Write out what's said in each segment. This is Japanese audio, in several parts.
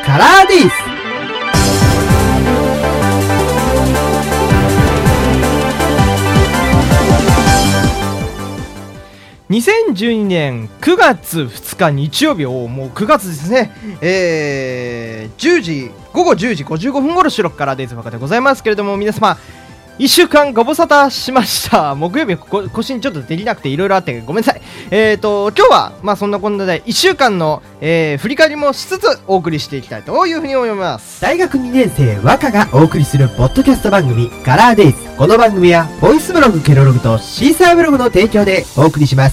カラーです。 2012年9月2日日曜日をもう9月ですね、午後10時55分頃収録からデイズバカでございますけれども、皆様1週間ご無沙汰しました。木曜日更新ちょっとできなくていろいろあってごめんなさい。今日はまあそんなこんなで1週間の、振り返りもしつつお送りしていきたいというふうに思います。 大学2年生和歌がお送りするポッドキャスト番組カラーデイズ。この番組はボイスブログケロログとシーサーブログの提供でお送りします。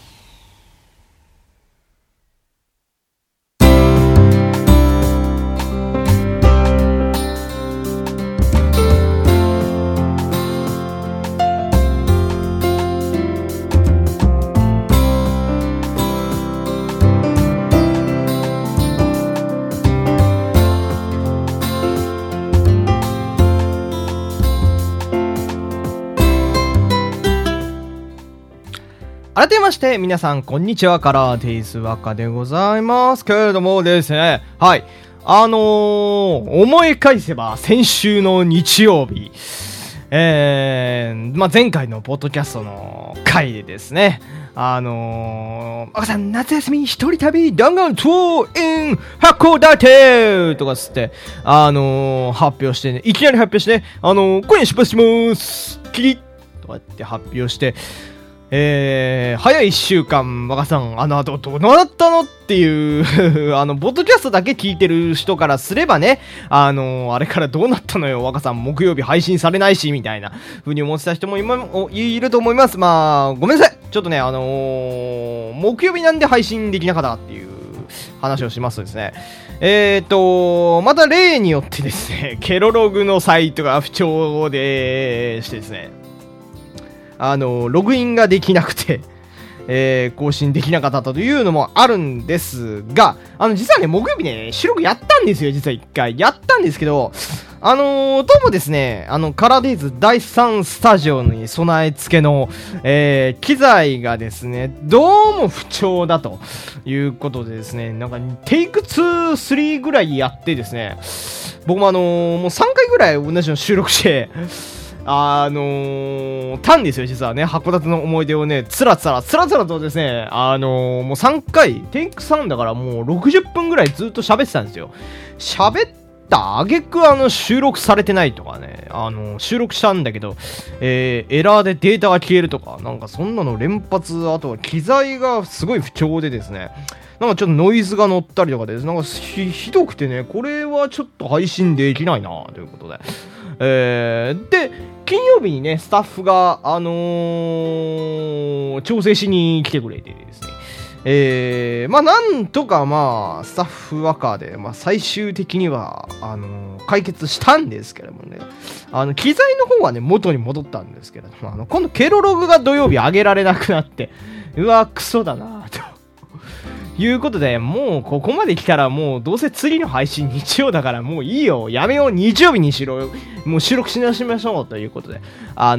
改めまして皆さんこんにちは、カラーデイズワカでございますけれどもですね、はい思い返せば先週の日曜日、まあ、前回のポッドキャストの回でですね、赤さん夏休み一人旅弾丸ツアー in 函館とかつって、発表してね、いきなり発表してね、今夜出発しますキリッとかって発表して、早い1週間、若さん、後どうなったのっていう、ポッドキャストだけ聞いてる人からすればね、あれからどうなったのよ、若さん、木曜日配信されないし、みたいな風に思ってた人もいると思います。まあ、ごめんなさい。ちょっとね、木曜日なんで配信できなかったっていう話をしますとですね、また例によってですね、ケロログのサイトが不調でしてですね、ログインができなくて、更新できなかったというのもあるんですが、実はね、木曜日ね、収録やったんですよ、実は一回。やったんですけど、どうもですね、カラーデイズ第3スタジオに備え付けの、機材がですね、どうも不調だということでですね、なんか、テイク2、3ぐらいやってですね、僕ももう3回ぐらい同じの収録して、たんですよ、実はね、函館の思い出をね、つらつらとですね、もう3回、テイク3だからもう60分ぐらいずっと喋ってたんですよ。喋った挙句収録されてないとかね、収録したんだけど、エラーでデータが消えるとか、なんかそんなの連発、あとは機材がすごい不調でですね、なんかちょっとノイズが乗ったりとかで、なんかひどくてね、これはちょっと配信できないなということで。で、金曜日にね、スタッフが、調整しに来てくれてですね、まあ、なんとかまあ、スタッフワカーで、まあ、最終的には、解決したんですけどもね、機材の方はね、元に戻ったんですけれども、今度、ケロログが土曜日上げられなくなって、うわ、クソだなと。いうことで、もうここまで来たらもうどうせ次の配信日曜だからもういいよ、やめよう、日曜日にしろ、もう収録し直しましょうということで、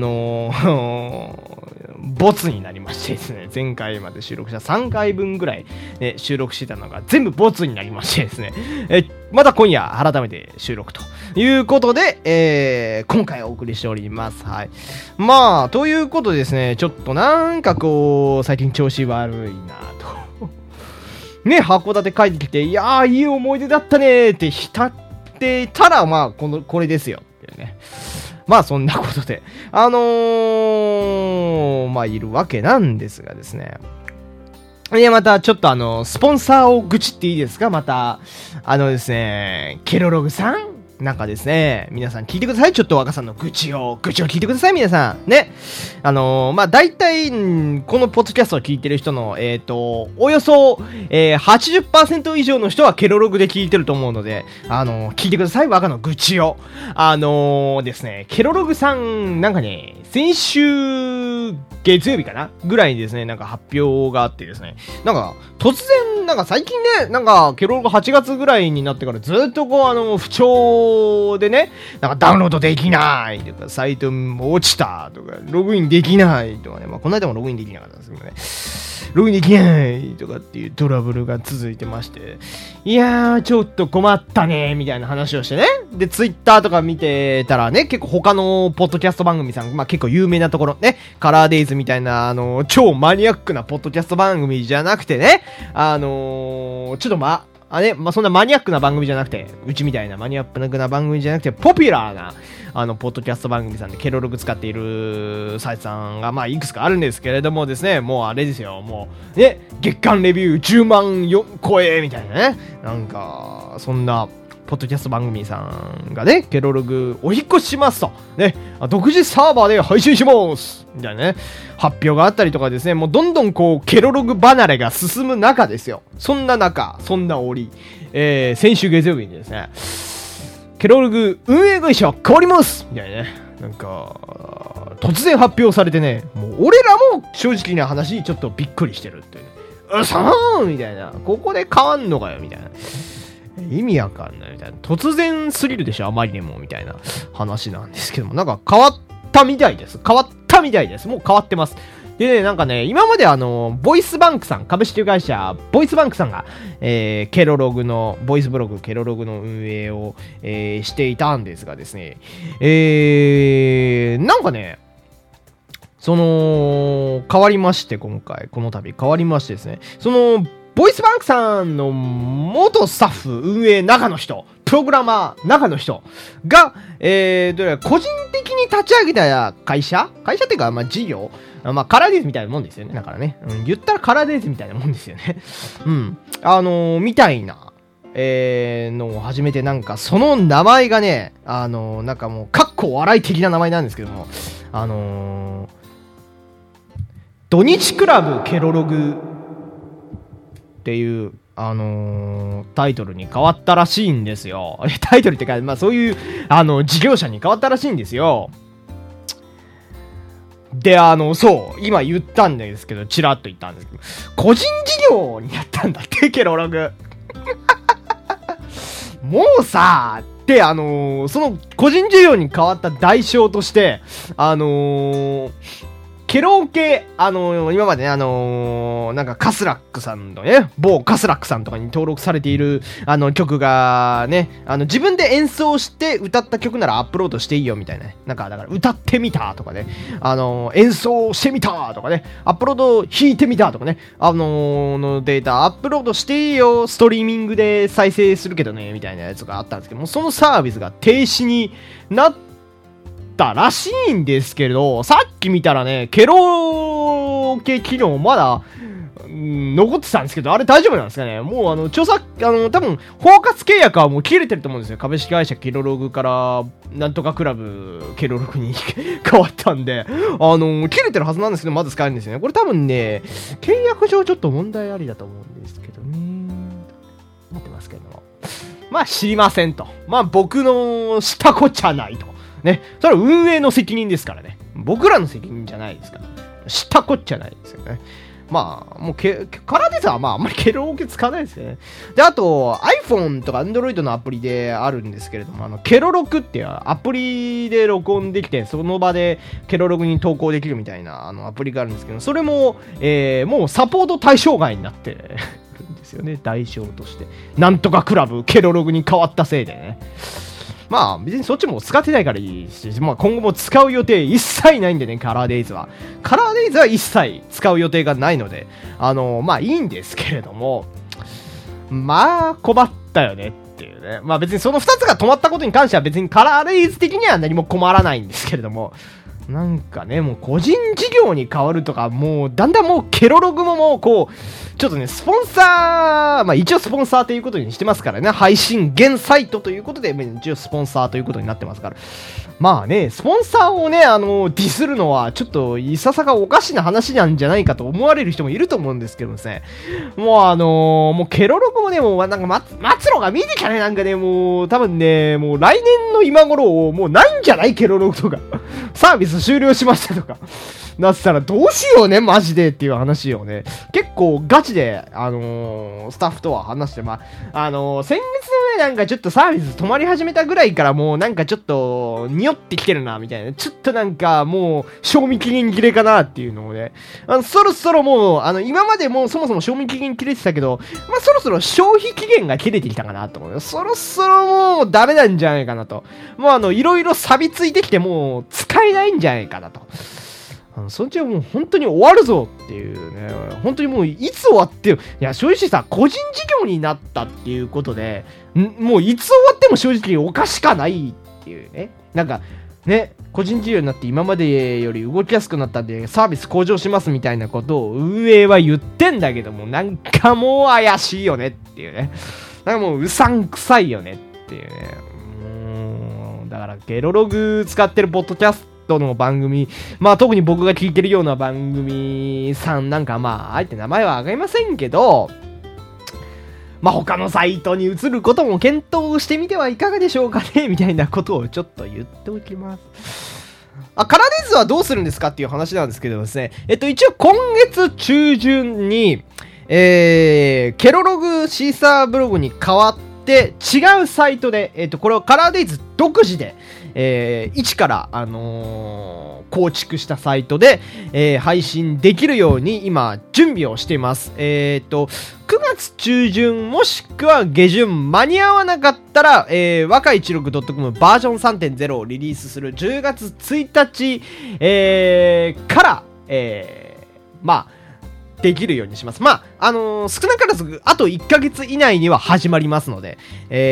ボツになりましてですね、前回まで収録した3回分ぐらい、ね、収録してたのが全部ボツになりましてですね、また今夜改めて収録ということで、今回お送りしております。はい。まあ、ということでですね、ちょっとなんかこう、最近調子悪いなと。ね、函館帰ってきて、いやー、いい思い出だったねーって浸ってたら、まあ、これですよっていうね。まあ、そんなことで、まあ、いるわけなんですがですね。いや、また、ちょっとスポンサーを愚痴っていいですか？また、ですね、ケロログさんなんかですね、皆さん聞いてください。ちょっと若さんの愚痴を聞いてください、皆さん。ね。まあ、大体、このポッドキャストを聞いてる人の、およそ、80% 以上の人はケロログで聞いてると思うので、聞いてください、若の愚痴を。ですね、ケロログさん、なんかね、先週、月曜日かなぐらいにですね、なんか発表があってですね、なんか、突然、なんか最近ね、なんか、ケロログ8月ぐらいになってからずっとこう、不調でね、なんかダウンロードできないとか、サイト落ちたとか、ログインできないとかね、まあ、この間もログインできなかったんですけどね、ログインできないとかっていうトラブルが続いてまして、 いやー、ちょっと困ったね、みたいな話をしてね。で、ツイッターとか見てたらね、結構他のポッドキャスト番組さん、まあ結構有名なところね、カラーデイズみたいな、超マニアックなポッドキャスト番組じゃなくてね、ちょっとそんなマニアックな番組じゃなくて、うちみたいなマニアックな番組じゃなくて、ポピュラーな、ポッドキャスト番組さんでケロログ使っているサイトさんが、まあ、いくつかあるんですけれどもですね、もうあれですよ、もう、ね、月間レビュー10万超え、みたいなね、なんか、そんな、ポッドキャスト番組さんがね、ケロログお引っ越ししますと、ね、独自サーバーで配信しますみたいなね、発表があったりとかですね、もうどんどんこう、ケロログ離れが進む中ですよ。そんな中、そんな折、先週月曜日にですね、ケロログ運営会社変わりますみたいなね、なんか、突然発表されてね、もう俺らも正直な話、ちょっとびっくりしてるっていうね、さーんみたいな、ここで変わんのかよみたいな。意味わかんないみたいな。突然すぎるでしょ、あまりにもみたいな話なんですけども、なんか変わったみたいです。もう変わってます。でね、なんかね、今までボイスバンクさん、株式会社、ボイスバンクさんが、ケロログの、ボイスブログ、ケロログの運営を、していたんですがですね、なんかね、変わりまして、今回、この度変わりましてですね、ボイスバンクさんの元スタッフ、運営中の人、プログラマー中の人が、個人的に立ち上げた会社っていうか、まあ、事業、まあ、カラーデイズみたいなもんですよね。だからね。言ったらカラーデイズみたいなもんですよね。うん。みたいな、のを始めて、なんか、その名前がね、なんかもう、かっこ笑い的な名前なんですけども、土日クラブケロログっていう、タイトルに変わったらしいんですよ。タイトルってか、まあそういう、事業者に変わったらしいんですよ。で、そう、今言ったんですけど、チラッと言ったんですけど、個人事業になったんだって、ケロログ。もうさ、で、その個人事業に変わった代償として、ケロオケ、今までね、なんかカスラックさんのね、某カスラックさんとかに登録されている、曲がね、自分で演奏して歌った曲ならアップロードしていいよみたいなね。なんか、だから歌ってみたとかね、演奏してみたとかね、アップロード弾いてみたとかね、のデータアップロードしていいよ、ストリーミングで再生するけどね、みたいなやつがあったんですけども、そのサービスが停止になったらしいんですけど、さっき見たらね、ケロ系機能まだ、残ってたんですけど、あれ大丈夫なんですかね。もう著作、多分、包括契約はもう切れてると思うんですよ。株式会社ケロログから、なんとかクラブケロログに変わったんで、切れてるはずなんですけど、まだ使えるんですよね。これ多分ね、契約上ちょっと問題ありだと思うんですけどね。思ってますけども。まあ、知りませんと。まあ、僕のしたこっちゃないと。ね。それは運営の責任ですからね。僕らの責任じゃないですから。したこっちゃないですよね。まあ、もうカラーデザはまああんまりケロログ使わないですよね。で、あと iPhone とか Android のアプリであるんですけれども、ケロログっていうアプリで録音できて、その場でケロログに投稿できるみたいなアプリがあるんですけど、それも、もうサポート対象外になってるんですよね。代償として。なんとかクラブケロログに変わったせいでね。まあ別にそっちも使ってないからいいし、まあ今後も使う予定一切ないんでね、カラーデイズは。カラーデイズは一切使う予定がないので、まあいいんですけれども、まあ困ったよねっていうね。まあ別にその2つが止まったことに関しては別にカラーデイズ的には何も困らないんですけれども、なんかね、もう個人事業に変わるとか、もうだんだんもうケロログももうこう、ちょっとね、スポンサー、まあ一応スポンサーということにしてますからね、配信現サイトということで、一応スポンサーということになってますから。まあね、スポンサーをね、ディスるのはちょっといささかおかしな話なんじゃないかと思われる人もいると思うんですけどですね。もうもうケロログもね、もうなんか末路が見えてきたね、なんかね、もう多分ね、もう来年の今頃、もうないんじゃないケロログとか。サービス終了しましたとか。なってたらどうしようね、マジでっていう話をね、結構ガチで、スタッフとは話して、まあ、先月のね、なんかちょっとサービス止まり始めたぐらいからもうなんかちょっと匂ってきてるな、みたいな。ちょっとなんかもう賞味期限切れかなっていうのをね、そろそろもう、今までもうそもそも賞味期限切れてたけど、まあそろそろ消費期限が切れてきたかなと思うよ。そろそろもうダメなんじゃないかなと。もういろいろ錆びついてきてもう使えないんじゃないかなと。そっちはもう本当に終わるぞっていうね、本当にもういつ終わってよ。いや、正直さ、個人事業になったっていうことで、もういつ終わっても正直おかしかないっていうね。なんか、ね、個人事業になって今までより動きやすくなったんでサービス向上しますみたいなことを運営は言ってんだけども、なんかもう怪しいよねっていうね。なんかもううさんくさいよねっていうね。だからゲロログ使ってるポッドキャストの番組、まあ特に僕が聞いてるような番組さんなんか、まああえて名前は挙げませんけど、まあ他のサイトに移ることも検討してみてはいかがでしょうかねみたいなことをちょっと言っておきます。カラーデイズはどうするんですかっていう話なんですけどですね、一応今月中旬にケロログシーサーブログに代わって違うサイトで、これをカラーデイズ独自で、一から、構築したサイトで、配信できるように今準備をしています。9月中旬もしくは下旬間に合わなかったら、若16.com バージョン 3.0 をリリースする10月1日、から、まあできるようにします。まあ、少なからずあと1ヶ月以内には始まりますので、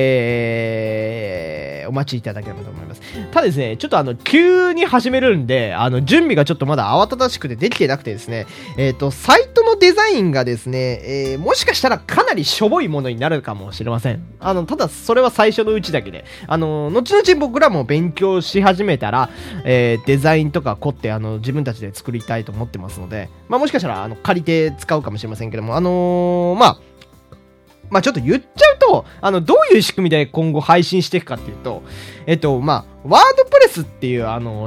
お待ちいただければと思います。ただですね、ちょっと急に始めるんで、準備がちょっとまだ慌ただしくてできてなくてですね、サイトのデザインがですね、もしかしたらかなりしょぼいものになるかもしれません。ただそれは最初のうちだけで、後々僕らも勉強し始めたら、デザインとか凝って自分たちで作りたいと思ってますので、まあもしかしたら借りて使うかもしれませんけども、まあちょっと言っちゃうと、どういう仕組みで今後配信していくかっていうと、まあワードプレスっていう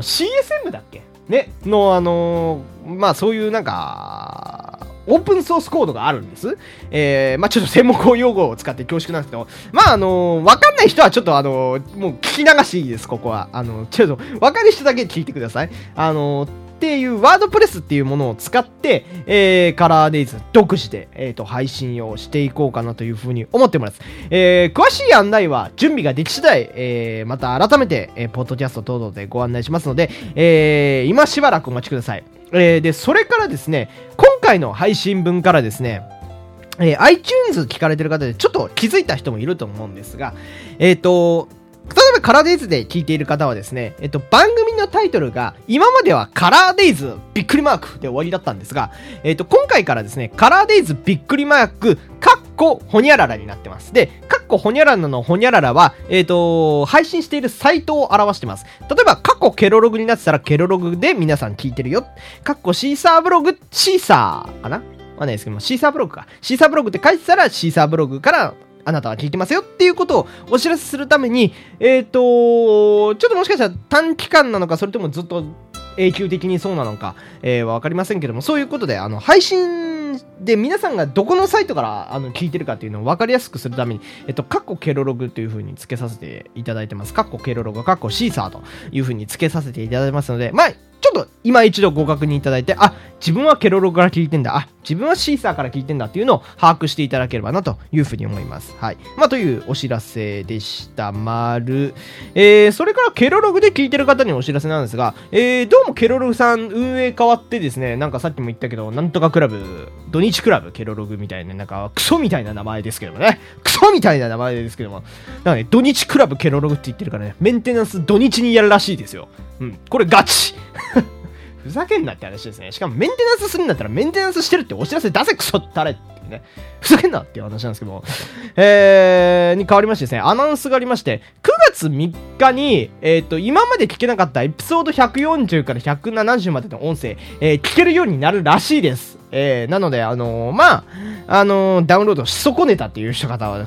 CSM だっけねのまあそういうなんかオープンソースコードがあるんです。まあちょっと専門用語を使って恐縮なんですけど、まあわかんない人はちょっともう聞き流していいです、ここは。ちょっとわかる人だけ聞いてください。っていうワードプレスっていうものを使って、カラーデイズ独自で、配信をしていこうかなというふうに思っております。詳しい案内は準備ができ次第、また改めて、ポッドキャスト等々でご案内しますので、今しばらくお待ちください。で、それからですね、今回の配信分からですね、iTunes 聞かれてる方でちょっと気づいた人もいると思うんですが、例えばカラーデイズで聞いている方はですね、番組のタイトルが今まではカラーデイズびっくりマークで終わりだったんですが、今回からですね、カラーデイズびっくりマークカッコホニャララになってます。で、カッコホニャララのホニャララは、配信しているサイトを表してます。例えばカッコケロログになってたらケロログで皆さん聞いてるよ。カッコシーサーブログ、シーサーかなわかんないですけども、シーサーブログか。シーサーブログって書いてたらシーサーブログからあなたは聞いてますよっていうことをお知らせするために、ちょっともしかしたら短期間なのか、それともずっと永久的にそうなのか、わかりませんけども、そういうことで、配信で皆さんがどこのサイトから聞いてるかっていうのを分かりやすくするために、カッコケロログという風に付けさせていただいてます。カッコケロログ、カッコシーサーという風に付けさせていただいてますので、まあ、ちょっと今一度ご確認いただいて、自分はケロログから聞いてんだ、自分はシーサーから聞いてんだっていうのを把握していただければなというふうに思います。はい。まあ、というお知らせでした。それからケロログで聞いてる方にお知らせなんですが、どうもケロログさん運営変わってですね、なんかさっきも言ったけど、なんとかクラブ、土日クラブケロログみたいな、なんかクソみたいな名前ですけどもね。クソみたいな名前ですけども。なんかね、土日クラブケロログって言ってるからね、メンテナンス土日にやるらしいですよ。うん。これガチふざけんなって話ですね。しかもメンテナンスするんだったらメンテナンスしてるってお知らせ出せクソったれってね。ふざけんなっていう話なんですけども。に変わりましてですね、アナウンスがありまして、9月3日に、今まで聞けなかったエピソード140から170までの音声、聞けるようになるらしいです。 なので、ダウンロードし損ねたっていう人方は、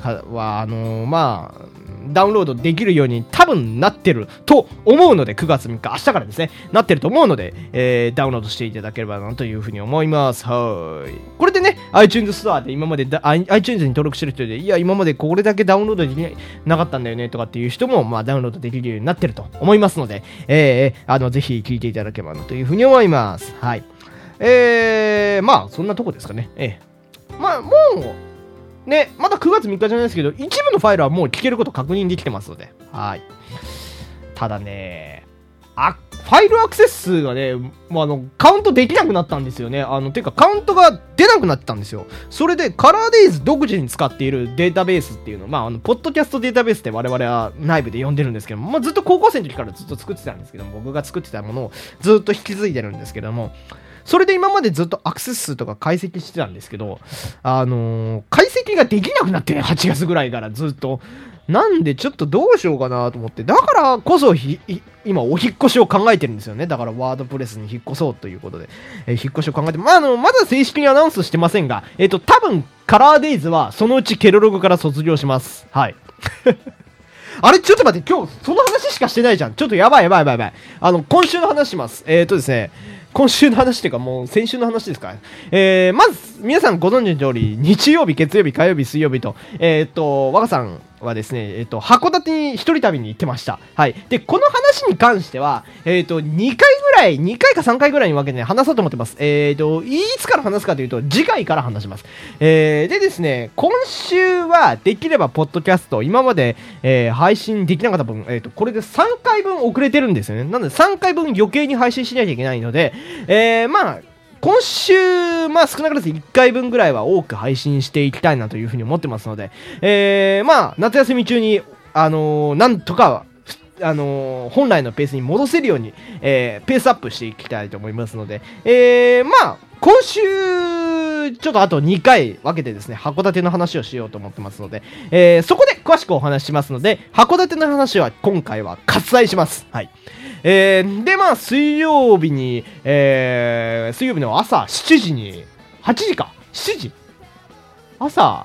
ダウンロードできるように多分なってると思うので、9月3日、明日からですね、なってると思うので、ダウンロードしていただければなというふうに思います。はい。これでね、iTunes ストアで今までiTunes に登録してる人で、いや、今までこれだけダウンロードできなかったんだよねとかっていう人も、ダウンロードできるようになってると思いますので、ぜひ聞いていただければなというふうに思います。はい。そんなとこですかね。もう、ね、まだ9月3日じゃないですけど、一部のファイルはもう聞けること確認できてますので。はい。ただね、ファイルアクセス数がね、カウントできなくなったんですよね。てか、カウントが出なくなったんですよ。それで、カラーデイズ独自に使っているデータベースっていうの、ポッドキャストデータベースって我々は内部で呼んでるんですけども、ずっと高校生の時からずっと作ってたんですけども、僕が作ってたものをずっと引き継いでるんですけども、それで今までずっとアクセス数とか解析してたんですけど、解析ができなくなってね、8月ぐらいからずっと。なんでちょっとどうしようかなと思って、だからこそ今お引っ越しを考えてるんですよね。だからワードプレスに引っ越そうということで、引っ越しを考えて、まだ正式にアナウンスしてませんが、多分カラーデイズはそのうちケロログから卒業します。はい。あれちょっと待って、今日その話しかしてないじゃん。ちょっとやばい。今週の話します。ですね、今週の話っていうかもう先週の話ですか。まず皆さんご存知の通り、日曜日、月曜日、火曜日、水曜日と、若さんはですね、函館に一人旅に行ってました。はい。で、この話に関しては、2回か3回ぐらいに分けて、ね、話そうと思ってます。いつから話すかというと、次回から話します。でですね、今週はできればポッドキャスト、今まで、配信できなかった分、これで3回分遅れてるんですよね。なので3回分余計に配信しなきゃいけないので、今週、少なからず1回分ぐらいは多く配信していきたいなというふうに思ってますので、夏休み中に、なんとか、本来のペースに戻せるように、ペースアップしていきたいと思いますので、今週、ちょっとあと2回分けてですね、函館の話をしようと思ってますので、そこで詳しくお話ししますので、函館の話は今回は割愛します。はい。で、水曜日の朝7時に、8時か ?7 時朝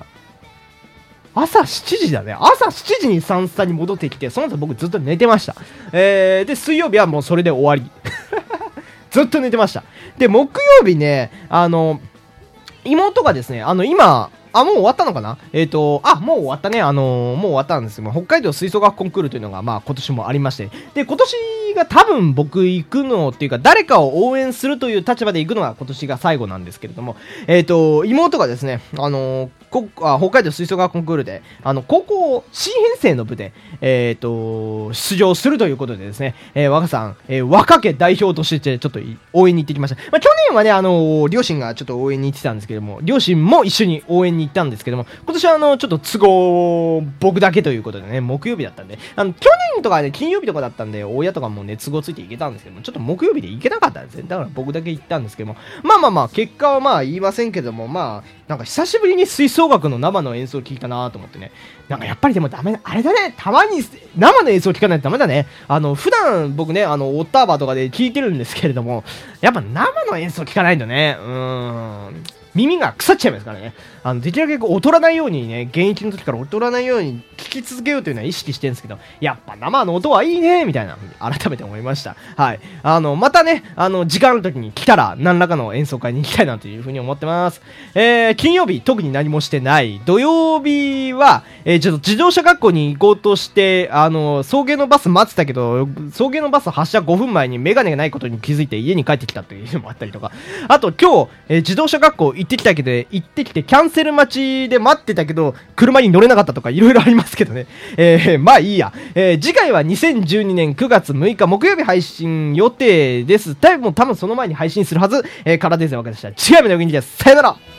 7時だね。朝7時にサンスタに戻ってきて、その後僕ずっと寝てました。で、水曜日はもうそれで終わり。ずっと寝てました。で、木曜日ね、妹がですね、今、もう終わったのかな？もう終わったね。もう終わったんですよ。北海道吹奏楽コンクールというのが、今年もありまして。で、今年が多分僕行くのっていうか、誰かを応援するという立場で行くのが今年が最後なんですけれども、妹がですね、北海道吹奏楽コンクールで、高校新編成の部で、出場するということでですね、若さん、若家代表としてちょっと応援に行ってきました。去年はね、両親がちょっと応援に行ってたんですけども、両親も一緒に応援に行ったんですけども、今年はちょっと都合僕だけということでね、木曜日だったんで、去年とかね、金曜日とかだったんで、親とかもね、都合ついて行けたんですけども、ちょっと木曜日で行けなかったんですね。だから僕だけ行ったんですけども、結果は言いませんけども、なんか久しぶりに吹奏楽の生の演奏を聞いたなと思ってね。なんかやっぱりでもダメ、あれだね、たまに生の演奏を聞かないとダメだね。普段僕ね、オッターバーとかで聞いてるんですけれども、やっぱ生の演奏を聞かないとね、耳が腐っちゃいますからね。できるだけ劣らないようにね、現役の時から劣らないように聞き続けようというのは意識してるんですけど、やっぱ生の音はいいねみたいな改めて思いました。はい。またね、時間の時に来たら何らかの演奏会に行きたいなというふうに思ってます。金曜日特に何もしてない。土曜日は、ちょっと自動車学校に行こうとして、送迎のバス待ってたけど、送迎のバス発車5分前にメガネがないことに気づいて家に帰ってきたというのもあったりとか、あと今日、自動車学校行ってきてキャンセル待ちで待ってたけど車に乗れなかったとかいろいろありますけどね。いいや。次回は2012年9月6日木曜日配信予定です。多分その前に配信するはず。カラデーゼのわけでした。違いまでお元気です。さよなら。